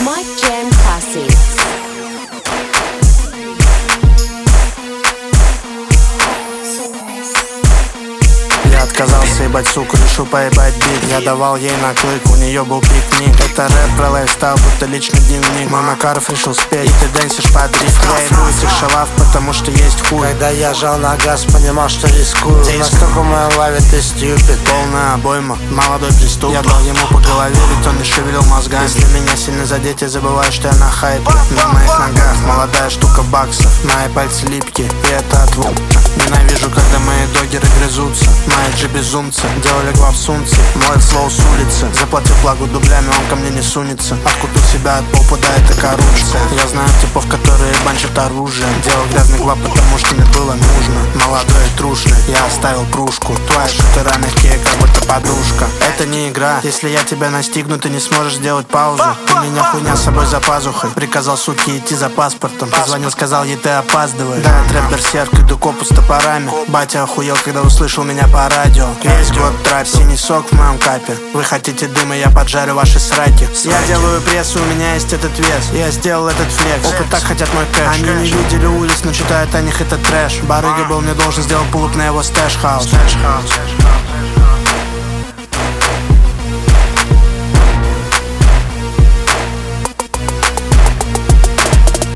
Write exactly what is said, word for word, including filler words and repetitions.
Mike Jam Classics. Я отказался ебать суку, решил поебать бит. Я давал ей наклык, у нее был пикник. Это рэп про лайфстайл, будто личный дневник. Мой Макаров решил спеть, и ты дэнсишь под риф. Я иду из этих шалав, потому что есть хуй. Когда я жал на газ, понимал, что рискую. Настолько в моем лаве ты стюпид. Полная обойма, молодой преступник. Я дал ему по голове, ведь он не шевелил мозгами. Если меня сильно задеть, я забываю, что я на хайпе. На моих ногах молодая штука баксов. Мои пальцы липкие, и это отвод. Ненавижу, когда мои догеры грызутся. Мои же безумцы делали главсунцы. Моет слоу с улицы. Заплатив благу дублями, он ко мне не сунется. Откуда себя от попа, да это коррупция. Я знаю типов, которые банчат оружие. Делал грязный глав, потому что мне было нужно. Молодой и трушный, я оставил кружку. Твои шутера мягкие, как будто подушка. Это не игра, если я тебя настигну, ты не сможешь сделать паузу. У меня хуйня с собой за пазухой. Приказал суке идти за паспортом. Позвонил, сказал ей, ты опаздываешь. Да, я трэп берсерк, иду копу с топорами. Батя охуел, когда услышал меня по радио. Весь год трап, синий сок в моем капе. Вы хотите дыма, я поджарю ваши сраки. Я делаю пресс, у меня есть этот вес. Я сделал этот флекс, опыт так хотят мой кэш. Они не видели улиц, но читают о них этот трэш. Барыга был мне должен, сделал пулуп на его стэш-хаус.